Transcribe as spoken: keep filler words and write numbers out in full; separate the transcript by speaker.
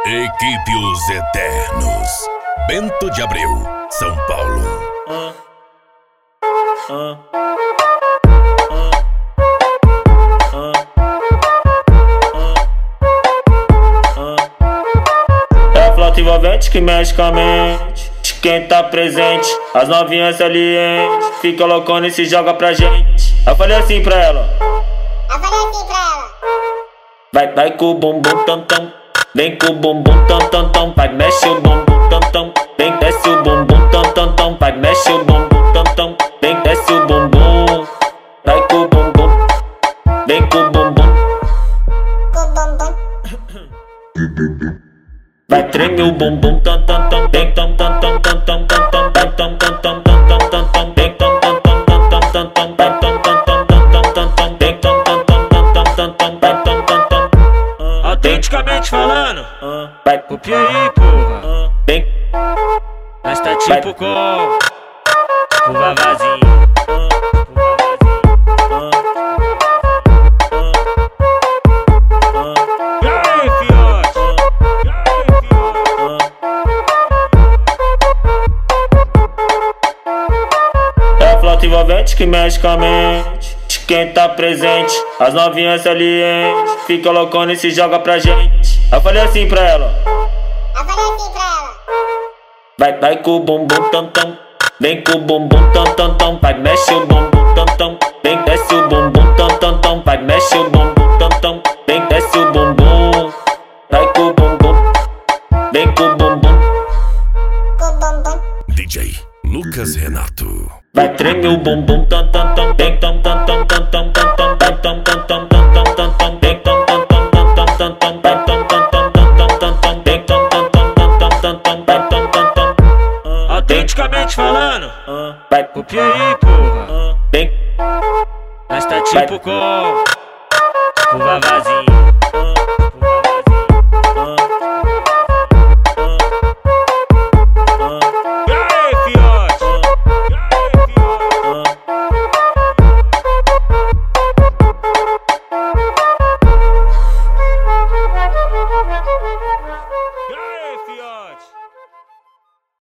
Speaker 1: Equipe Os Eternos, Bento de Abreu, São Paulo.
Speaker 2: Uh, uh, uh, uh, uh. É a flauta envolvente que mexe com a mente de quem tá presente. As novinhas salientes fica loucona e se joga pra gente. Eu falei assim pra ela,
Speaker 3: Eu falei assim pra ela.
Speaker 2: Vai, vai com o bumbum tam tam. Vem com o bumbum tam tam tam. Vai, mexe o bumbum tam tam. Vem, desce o bumbum tam tam tam. Vai, mexe o bumbum tam tam. Vem, desce o bumbum. Vai com o bumbum. Vem com o bumbum.
Speaker 3: Com bumbum.
Speaker 2: Vai, treme o bumbum tam tam tam. Vem tam tam tam tam tam tam tam. Vai tam tam tam tam tam tam tam. Vem tam tam tam tam tam tam tam. Vai tam tam tam tam tam tam tam. Vem tam tam tam tam tam tam tam. Vai tam tam tam.
Speaker 4: Autenticamente falando,
Speaker 2: Vai,
Speaker 4: copia aí, porra.
Speaker 2: vem.
Speaker 4: Nós tá tipo com o Vavazinho. E aí, fiote? E aí, fiote?
Speaker 2: É a flauta envolvente que mexe com a mente de quem tá presente. As novinhas salientes fica loucona e se joga pra gente. Eu falei assim pra ela,
Speaker 3: Eu falei assim pra ela.
Speaker 2: Vai, vai com o bumbum tam tam. Vem com o bumbum tam tam tam. Vai, mexe o bumbum tam tam. Vem, desce o bumbum tam tam tam. Vai, mexe o bumbum tam tam. Vem, desce o bumbum. Vai com o bumbum. Vem com o bumbum.
Speaker 3: Com bumbum.
Speaker 1: D J Lucas Renato.
Speaker 2: Vai, treme o bumbum tam tam tam. Vem tam tam tam tam tam tam tam. Vai tam tam tam tam tam tam tam. Vem tam tam tam tam tam tam tam. Vai tam tam tam tam tam tam tam. Vem tam tam tam tam tam tam tam. Vai tam tam tam.
Speaker 4: Autenticamente falando,
Speaker 2: Vai,
Speaker 4: copia aí, porra.
Speaker 2: vem.
Speaker 4: Nós tá tipo com o Vavazinho.